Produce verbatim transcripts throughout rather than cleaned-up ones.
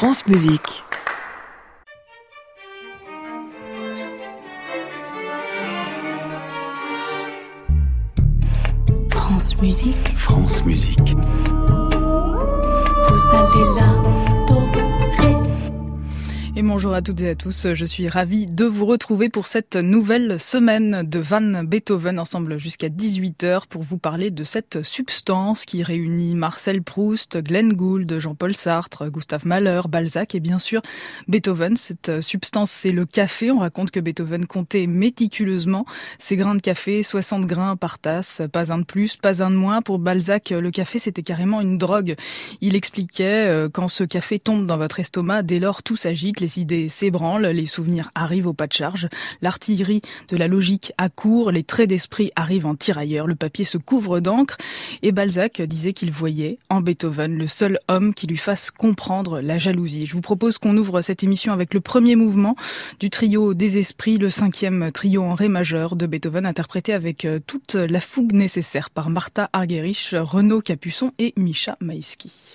France Musique. France Musique. France Musique. Vous allez là. Et bonjour à toutes et à tous, je suis ravie de vous retrouver pour cette nouvelle semaine de Van Beethoven, ensemble jusqu'à dix-huit heures pour vous parler de cette substance qui réunit Marcel Proust, Glenn Gould, Jean-Paul Sartre, Gustave Mahler, Balzac et bien sûr Beethoven. Cette substance, c'est le café. On raconte que Beethoven comptait méticuleusement ses grains de café, soixante grains par tasse, pas un de plus, pas un de moins. Pour Balzac, le café, c'était carrément une drogue. Il expliquait, euh, quand ce café tombe dans votre estomac, dès lors tout s'agite, les idées s'ébranlent, les souvenirs arrivent au pas de charge, l'artillerie de la logique accourt, les traits d'esprit arrivent en tirailleurs, le papier se couvre d'encre. Et Balzac disait qu'il voyait en Beethoven le seul homme qui lui fasse comprendre la jalousie. Je vous propose qu'on ouvre cette émission avec le premier mouvement du trio des esprits, le cinquième trio en ré majeur de Beethoven, interprété avec toute la fougue nécessaire par Martha Argerich, Renaud Capuçon et Misha Maïski.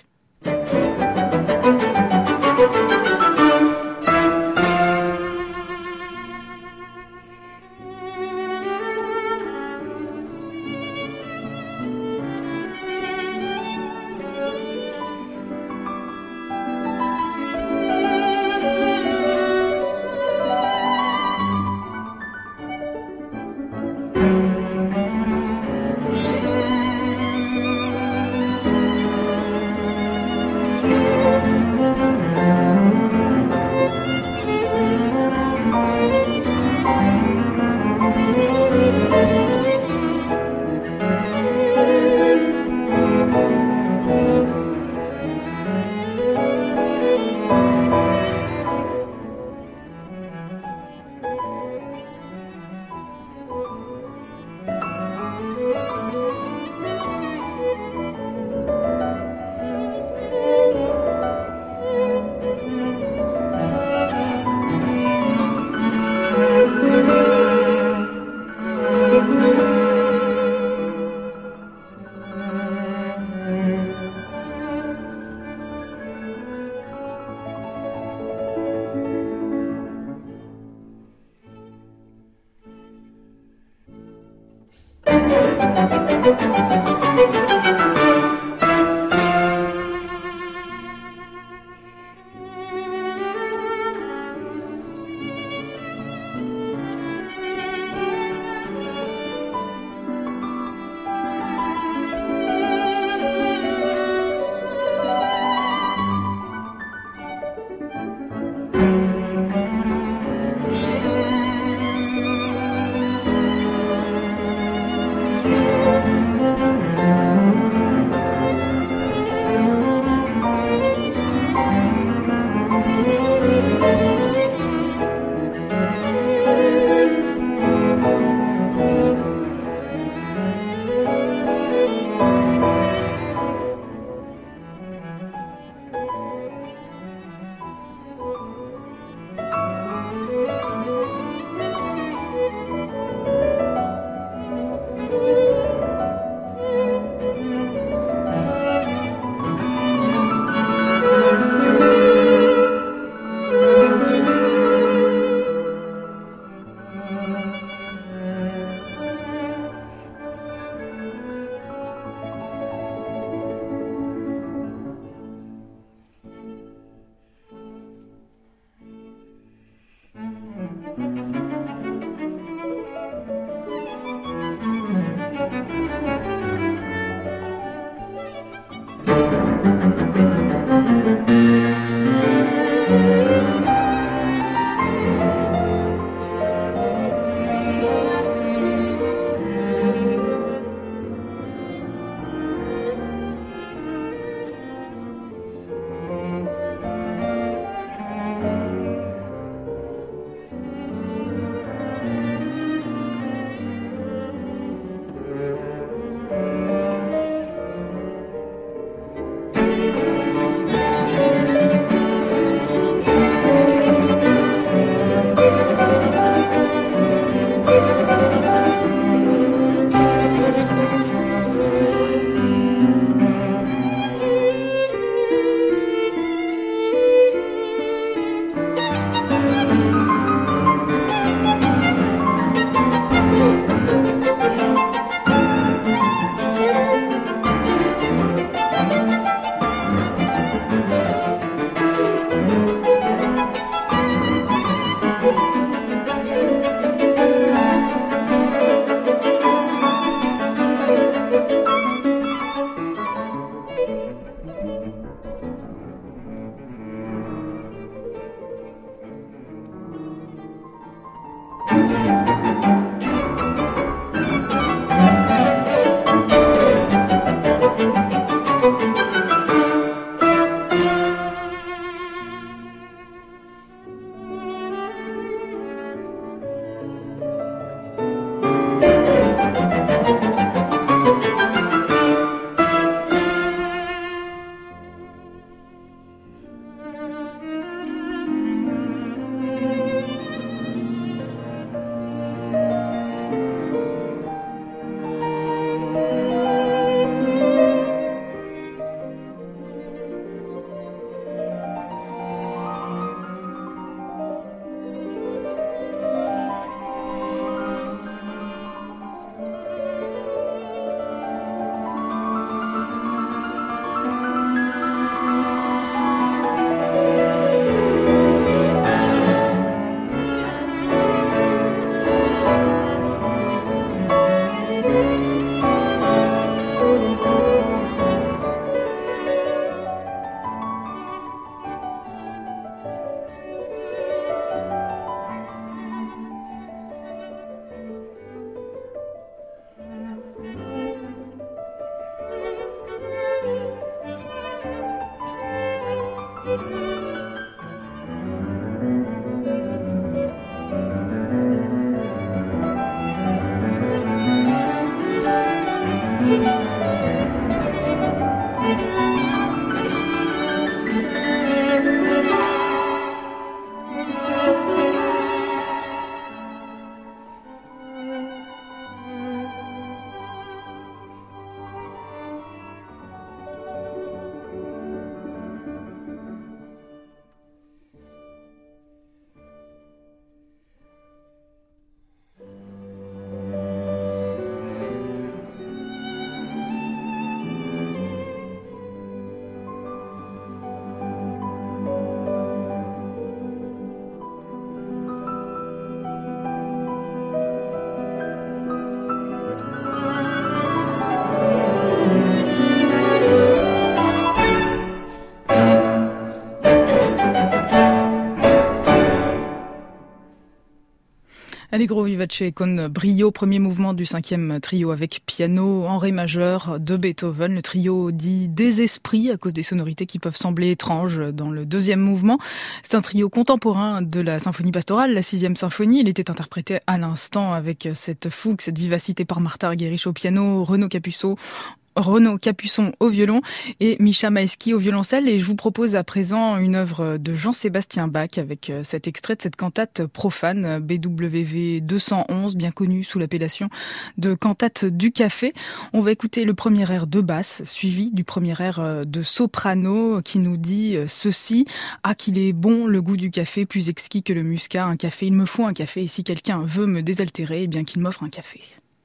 Allegro vivace con brio, premier mouvement du cinquième trio avec piano en ré majeur de Beethoven. Le trio dit des esprits à cause des sonorités qui peuvent sembler étranges dans le deuxième mouvement. C'est un trio contemporain de la symphonie pastorale, la sixième symphonie. Il était interprété à l'instant avec cette fougue, cette vivacité par Martha Argerich au piano, Renaud Capuçon Renaud Capuçon au violon et Mischa Maïski au violoncelle. Et je vous propose à présent une œuvre de Jean-Sébastien Bach avec cet extrait de cette cantate profane B W V deux cent onze, bien connue sous l'appellation de cantate du café. On va écouter le premier air de basse suivi du premier air de soprano qui nous dit ceci: ah, qu'il est bon le goût du café, plus exquis que le muscat. Un café, il me faut un café, et si quelqu'un veut me désaltérer, eh bien qu'il m'offre un café.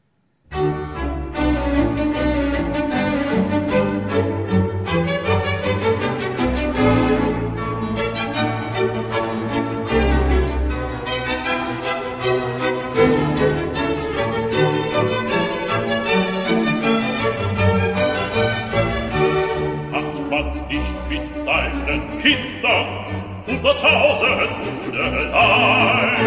Kinder, hunderttausend Hudelei.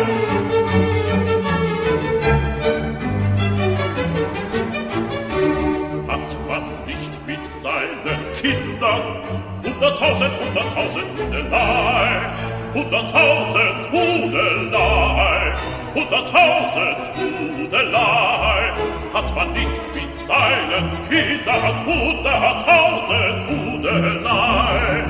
Hat man nicht mit seinen Kindern hunderttausend, hunderttausend Hudelei, hunderttausend Hudelei, hunderttausend Hudelei. Hat man nicht mit seinen Kindern hunderttausend Hudelei.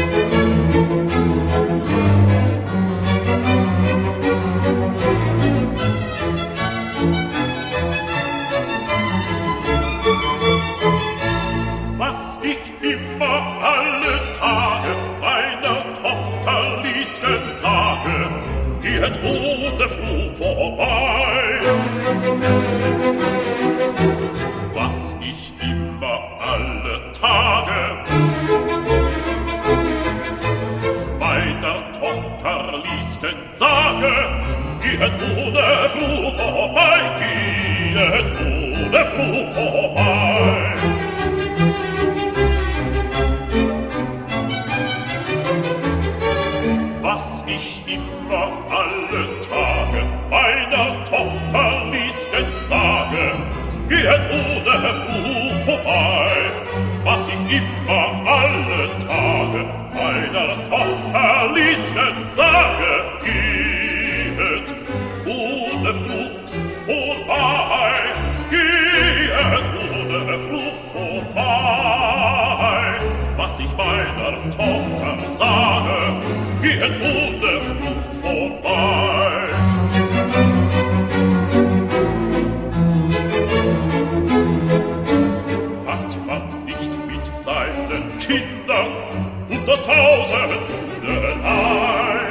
Was ich immer alle Tage meiner Tochter Lieschen sage, geht ohne Fluch vorbei. Was ich immer alle Tage meiner Tochter Lieschen sage, geht ohne Fluch vorbei, geht ohne Fluch vorbei. Was ich immer alle Tage meiner Tochter Lieschen sage, geht ohne Fluch vorbei. Was ich immer alle Tage meiner Tochter Lieschen sage, geht ohne Flucht vorbei, geht ohne Flucht vorbei. Was ich meiner Tochter sage, geht ohne Flucht vorbei. Hat man nicht mit seinen Kindern hunderttausend Hudelei.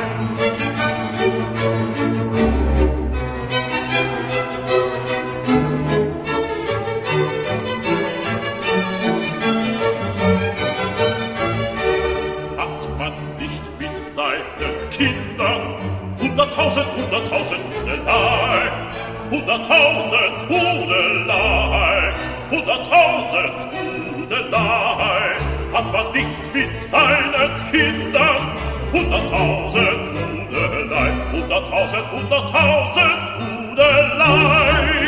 Kindern, hunderttausend, hunderttausend Hudelei, hunderttausend Hudelei, hunderttausend Hudelei, hat man nicht mit seinen Kindern, hunderttausend Hudelei, hunderttausend, hunderttausend Hudelei.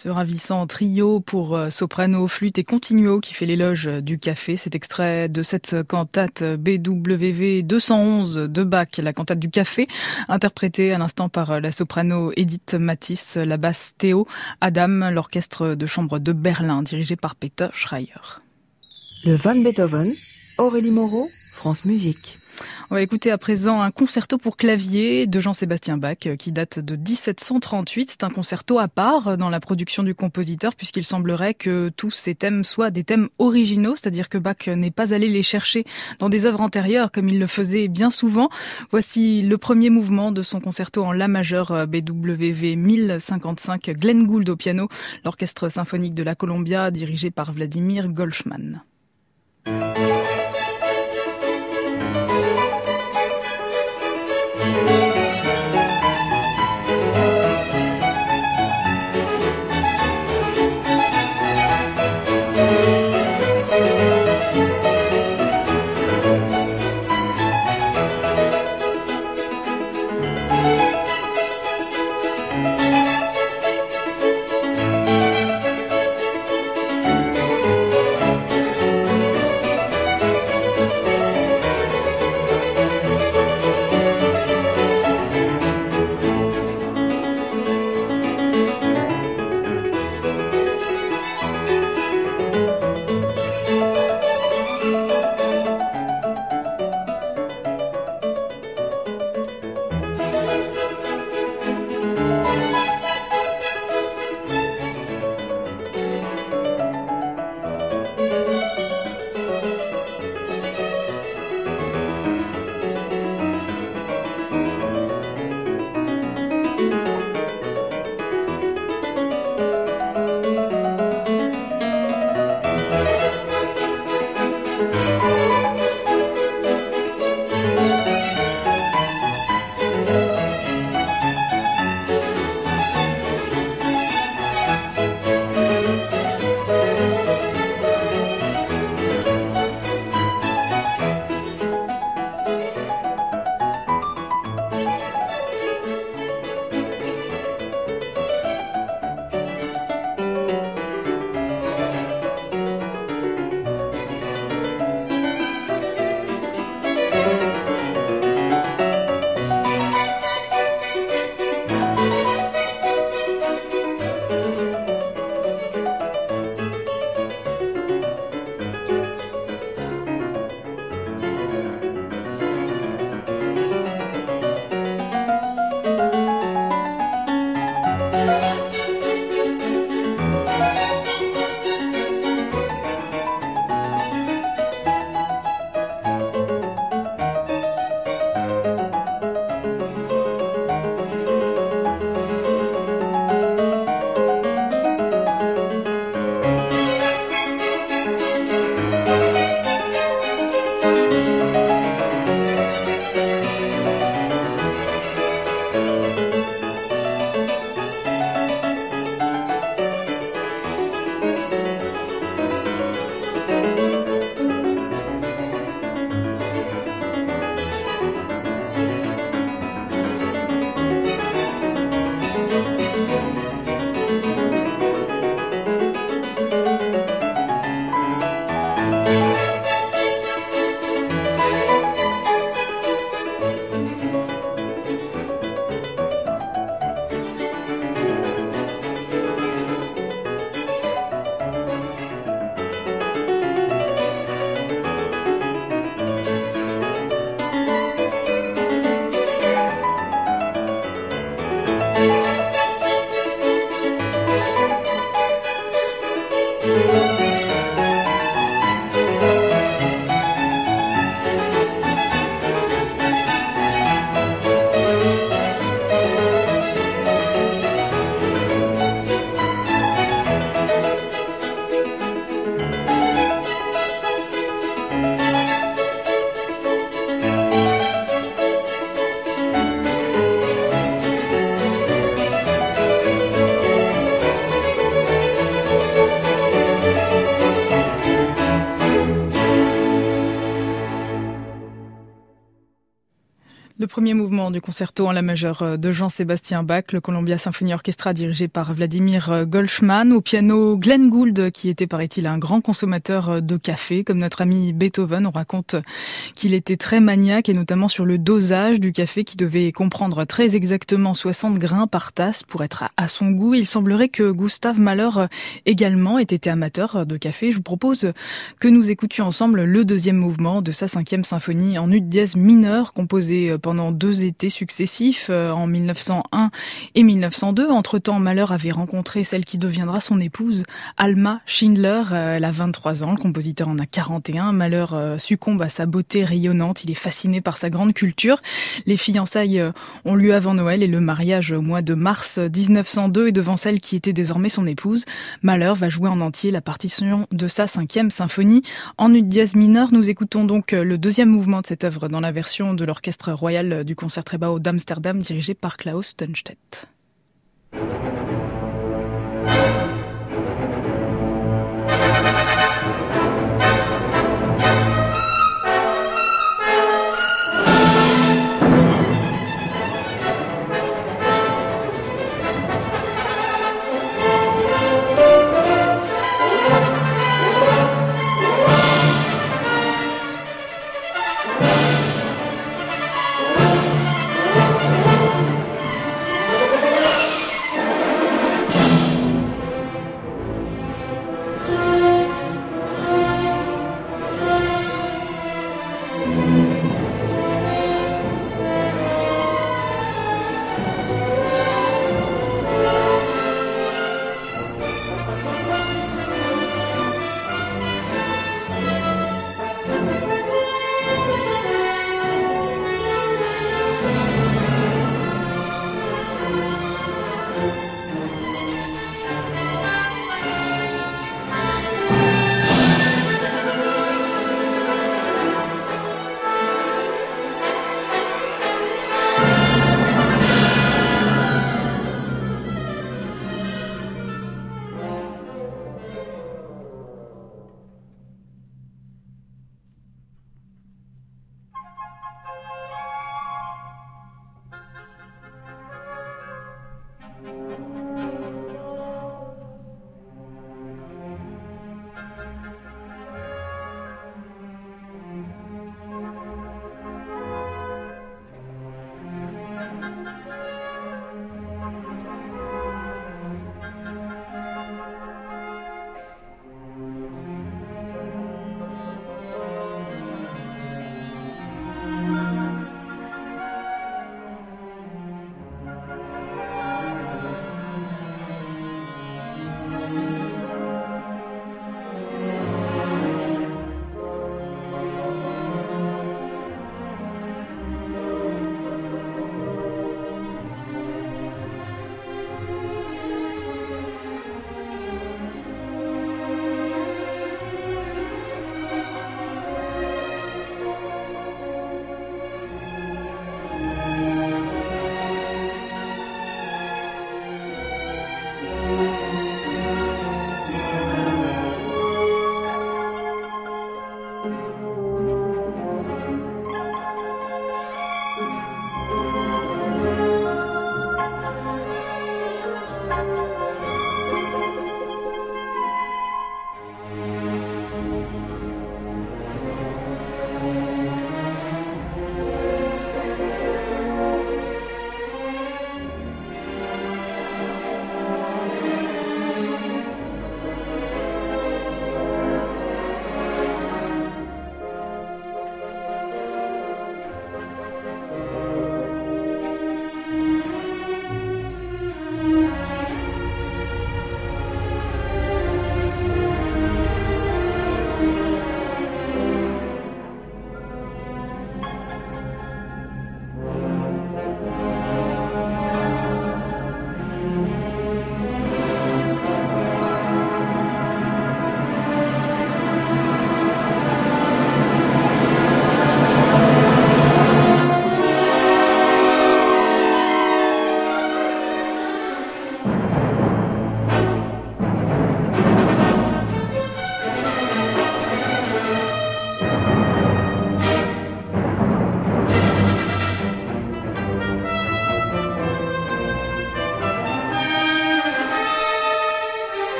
Ce ravissant trio pour soprano, flûte et continuo qui fait l'éloge du café. Cet extrait de cette cantate B W V deux cent onze de Bach, la cantate du café, interprétée à l'instant par la soprano Edith Matisse, la basse Théo Adam, l'orchestre de chambre de Berlin dirigé par Peter Schreier. Le Van Beethoven, Aurélie Moreau, France Musique. On va écouter à présent un concerto pour clavier de Jean-Sébastien Bach qui date de dix-sept cent trente-huit. C'est un concerto à part dans la production du compositeur puisqu'il semblerait que tous ces thèmes soient des thèmes originaux, c'est-à-dire que Bach n'est pas allé les chercher dans des œuvres antérieures comme il le faisait bien souvent. Voici le premier mouvement de son concerto en la majeur B W V mille cinquante-cinq, Glenn Gould au piano, l'orchestre symphonique de la Columbia dirigé par Vladimir Golchman. premier mouvement du concerto en la majeure de Jean-Sébastien Bach, le Columbia Symphony Orchestra dirigé par Vladimir Golchman. Au piano, Glenn Gould, qui était, paraît-il, un grand consommateur de café, comme notre ami Beethoven. On raconte qu'il était très maniaque, et notamment sur le dosage du café, qui devait comprendre très exactement soixante grains par tasse pour être à son goût. Il semblerait que Gustav Mahler également ait été amateur de café. Je vous propose que nous écoutions ensemble le deuxième mouvement de sa cinquième symphonie en ut dièse mineur, composé pendant deux étés successifs, en mille neuf cent un et mille neuf cent deux. Entre-temps, Mahler avait rencontré celle qui deviendra son épouse, Alma Schindler. Elle a vingt-trois ans, le compositeur en a quarante et un. Mahler succombe à sa beauté rayonnante, il est fasciné par sa grande culture. Les fiançailles ont lieu avant Noël et le mariage au mois de mars dix-neuf cent deux, et devant celle qui était désormais son épouse, Mahler va jouer en entier la partition de sa cinquième symphonie en ut dièse mineur. Nous écoutons donc le deuxième mouvement de cette œuvre dans la version de l'Orchestre Royal du Concertgebouw d'Amsterdam dirigé par Klaus Tunstedt. Thank you.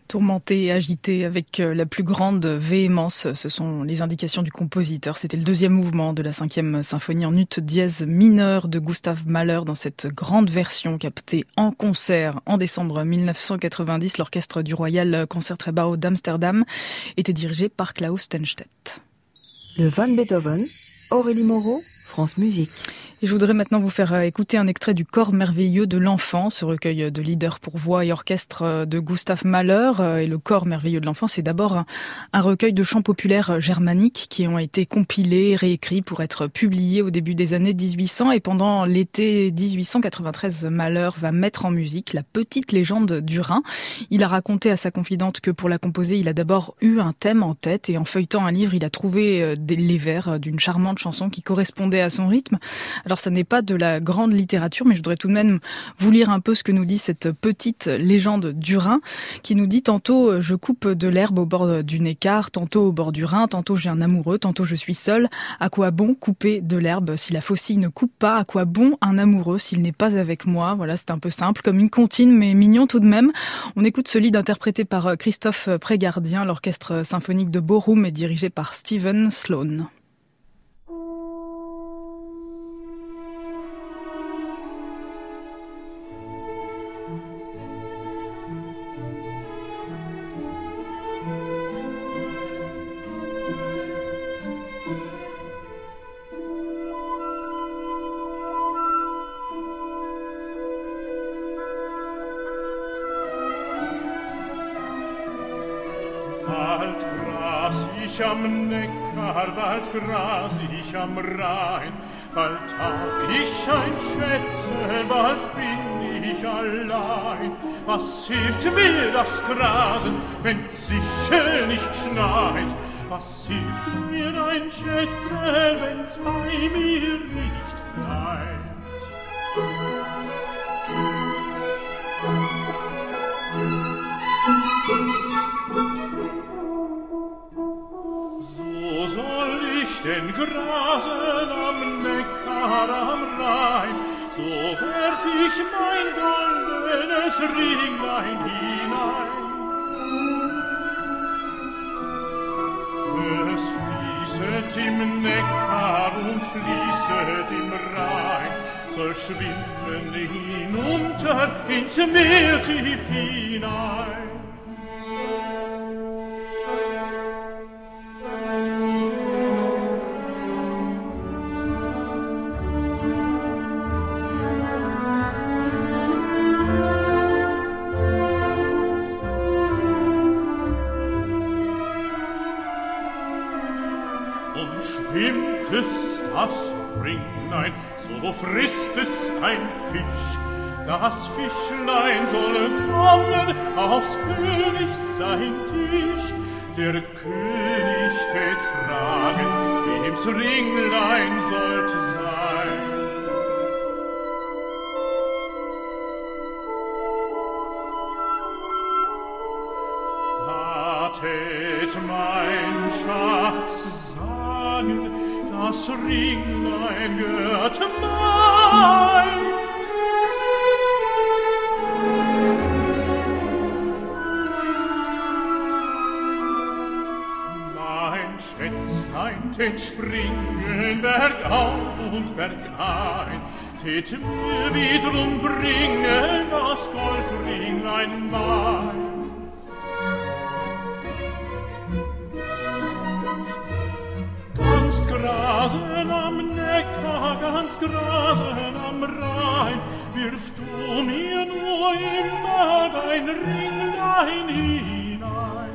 Tourmenté et agité avec la plus grande véhémence, ce sont les indications du compositeur. C'était le deuxième mouvement de la cinquième symphonie en ut dièse mineur de Gustav Mahler dans cette grande version captée en concert en décembre mille neuf cent quatre-vingt-dix. L'orchestre du Royal Concertgebouw d'Amsterdam était dirigé par Klaus Stenstedt. Le Van Beethoven, Aurélie Moreau, France Musique. Et je voudrais maintenant vous faire écouter un extrait du Chor merveilleux de l'enfant, ce recueil de lieder pour voix et orchestre de Gustav Mahler. Et le Chor merveilleux de l'enfant, c'est d'abord un, un recueil de chants populaires germaniques qui ont été compilés, réécrits pour être publiés au début des années dix-huit cents. Et pendant l'été dix-huit cent quatre-vingt-treize, Mahler va mettre en musique la petite légende du Rhin. Il a raconté à sa confidente que pour la composer, il a d'abord eu un thème en tête et en feuilletant un livre, il a trouvé des, les vers d'une charmante chanson qui correspondait à son rythme. Alors, ça n'est pas de la grande littérature, mais je voudrais tout de même vous lire un peu ce que nous dit cette petite légende du Rhin, qui nous dit tantôt je coupe de l'herbe au bord du Neckar, tantôt au bord du Rhin, tantôt j'ai un amoureux, tantôt je suis seul. À quoi bon couper de l'herbe si la faucille ne coupe pas? À quoi bon un amoureux s'il n'est pas avec moi? Voilà, c'est un peu simple, comme une comptine, mais mignon tout de même. On écoute ce lied interprété par Christophe Prégardien. L'orchestre symphonique de Bochum est dirigé par Stephen Sloan. Bald gras ich am Neckar, bald gras ich am Rhein, bald hab ich ein Schätze, bald bin ich allein. Was hilft mir das Grasen, wenn's sicher nicht schneit? Was hilft mir ein Schätze, wenn's bei mir nicht bleibt? So soll ich denn grasen am Neckar am Rhein, so werf ich mein goldenes Ringlein hinein. Es fließet im Neckar und fließet im Rhein, soll schwimmen hinunter ins Meer tief hinein. Schwimmt es das Ringlein, so frisst es ein Fisch. Das Fischlein soll kommen aufs König sein Tisch. Der König tät fragen, wem's Ringlein sollte sein. Da tät mein Schatz sagen, das Ringlein gehört mein. Mein Schätzlein tät springen bergauf und bergein, tät mir wiederum bringen das Goldringlein mein. Ganz grasen am Neckar, ganz grasen am Rhein, wirf du mir nur immer dein Ringlein hinein.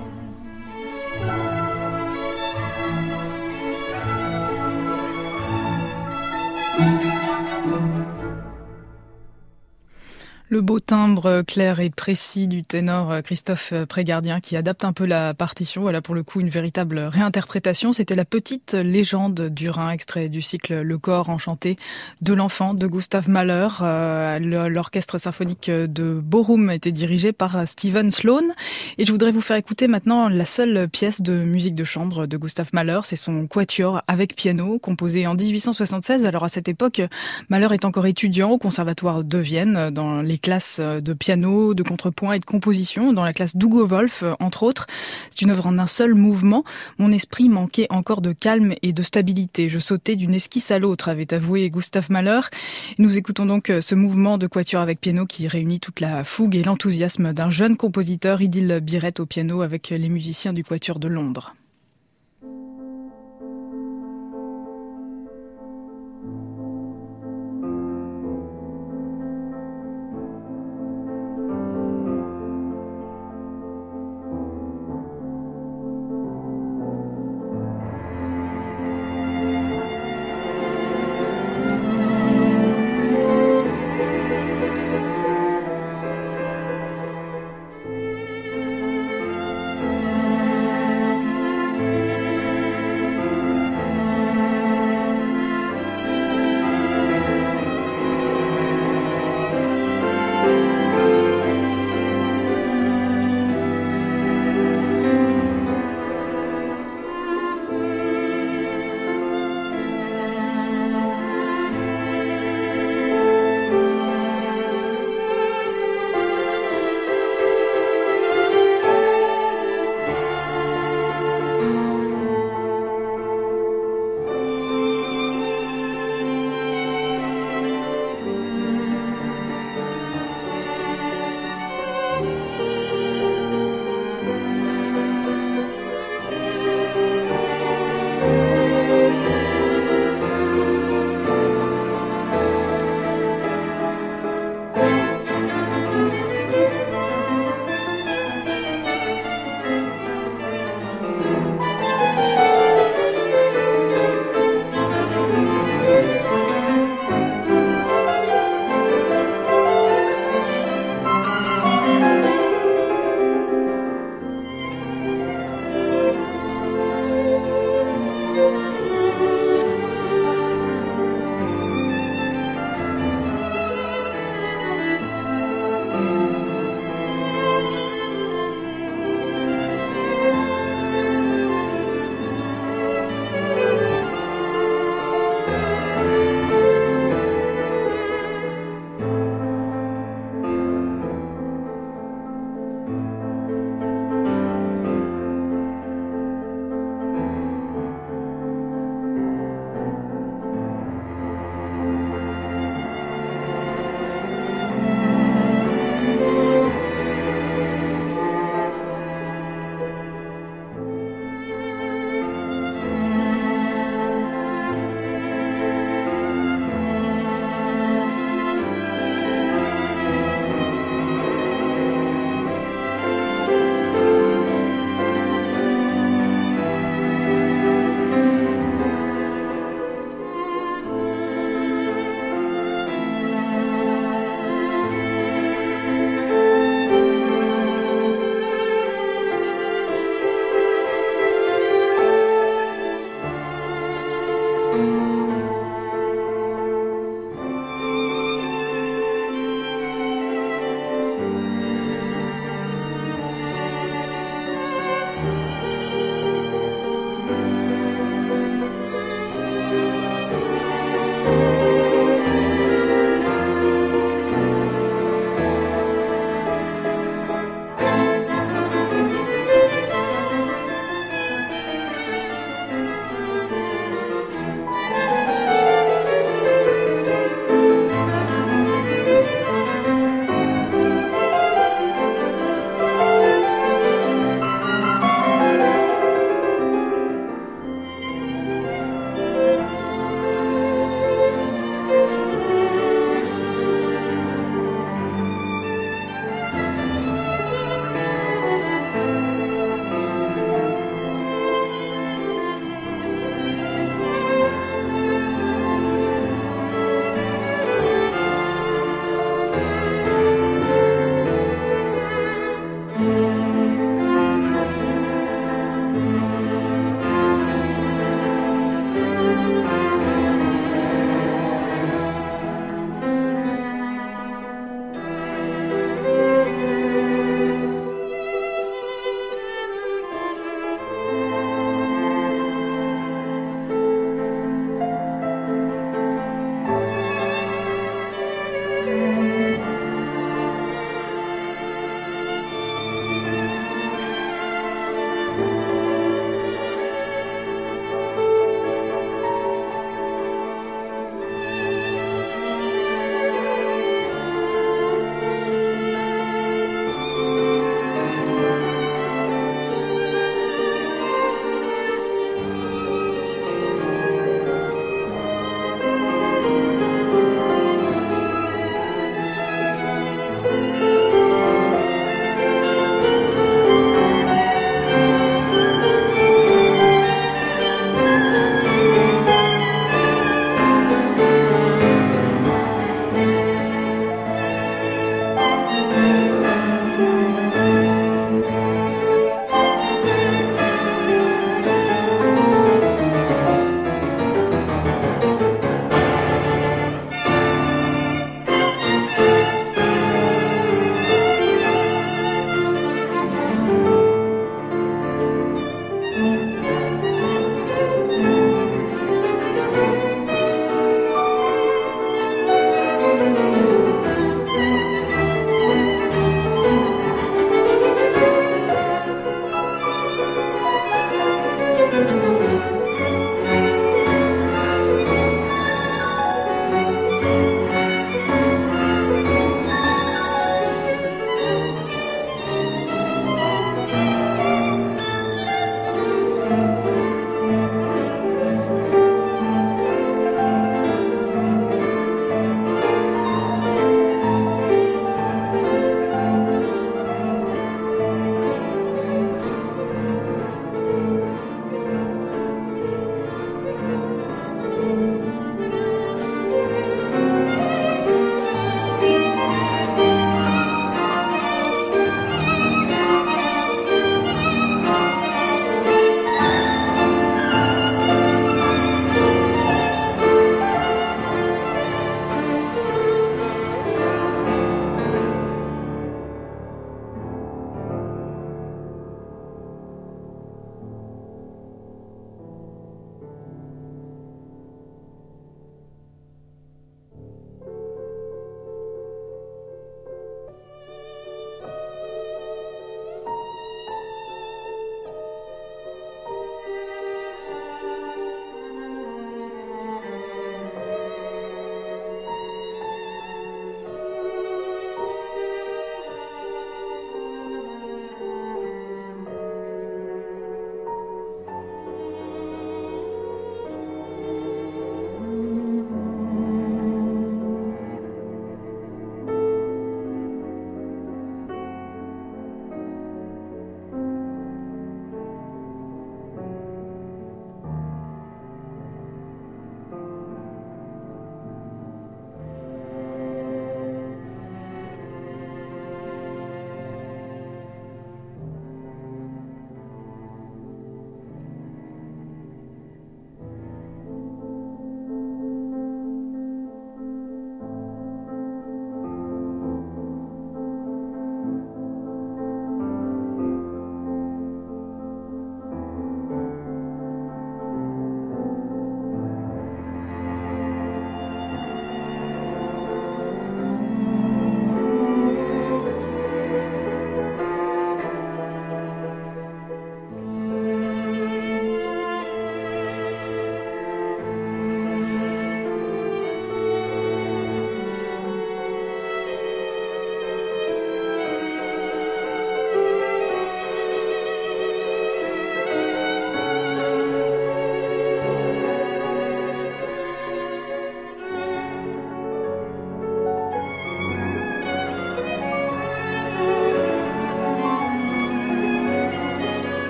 Le beau timbre clair et précis du ténor Christophe Prégardien qui adapte un peu la partition. Voilà pour le coup une véritable réinterprétation. C'était la petite légende du Rhin, extrait du cycle Le Chor enchanté de l'enfant de Gustav Mahler. Euh, l'orchestre symphonique de Bochum était dirigé par Stephen Sloan. Et je voudrais vous faire écouter maintenant la seule pièce de musique de chambre de Gustav Mahler. C'est son quatuor avec piano, composé en dix-huit cent soixante-seize. Alors à cette époque, Mahler est encore étudiant au conservatoire de Vienne, dans les classes de piano, de contrepoint et de composition, dans la classe d'Hugo Wolf, entre autres. C'est une œuvre en un seul mouvement. Mon esprit manquait encore de calme et de stabilité. Je sautais d'une esquisse à l'autre, avait avoué Gustav Mahler. Nous écoutons donc ce mouvement de quatuor avec piano qui réunit toute la fougue et l'enthousiasme d'un jeune compositeur, Idil Biret au piano, avec les musiciens du Quatuor de Londres.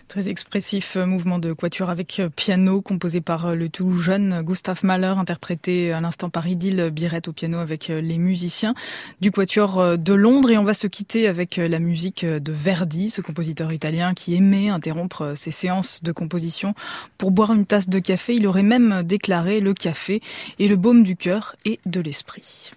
Très expressif mouvement de quatuor avec piano composé par le tout jeune Gustav Mahler, interprété à l'instant par Idil Biret au piano avec les musiciens du quatuor de Londres. Et on va se quitter avec la musique de Verdi, ce compositeur italien qui aimait interrompre ses séances de composition pour boire une tasse de café. Il aurait même déclaré: le café est le baume du cœur et de l'esprit.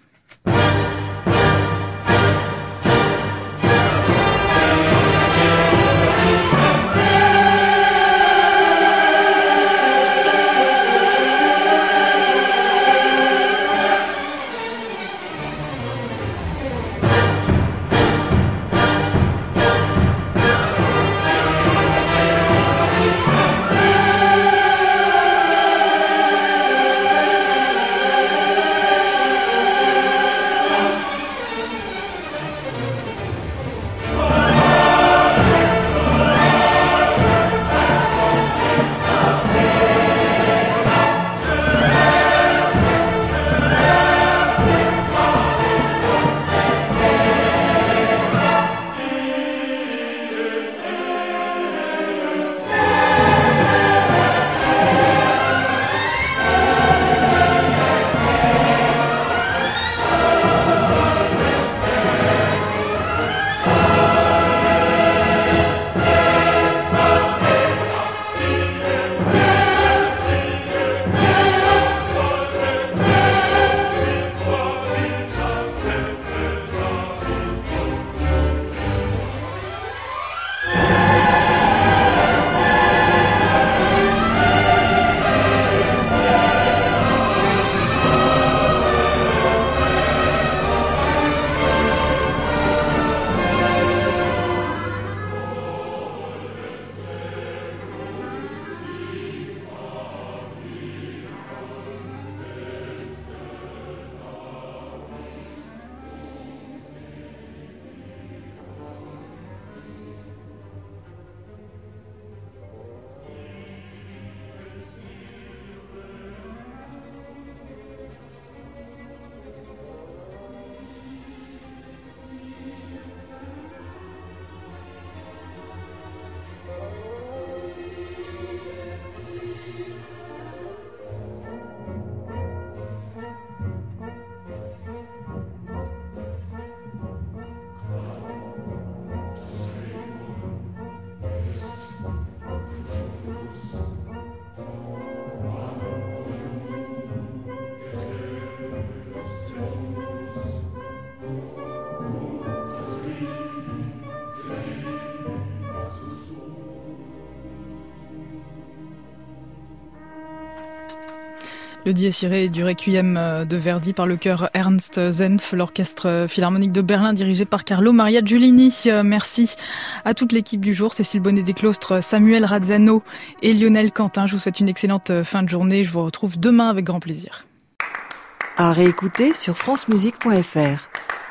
Le Dies Irae du Requiem de Verdi par le chœur Ernst Senf, l'orchestre philharmonique de Berlin dirigé par Carlo Maria Giulini. Merci à toute l'équipe du jour, Cécile Bonnet des Clostres, Samuel Razzano et Lionel Quentin. Je vous souhaite une excellente fin de journée. Je vous retrouve demain avec grand plaisir. À réécouter sur francemusique point f r.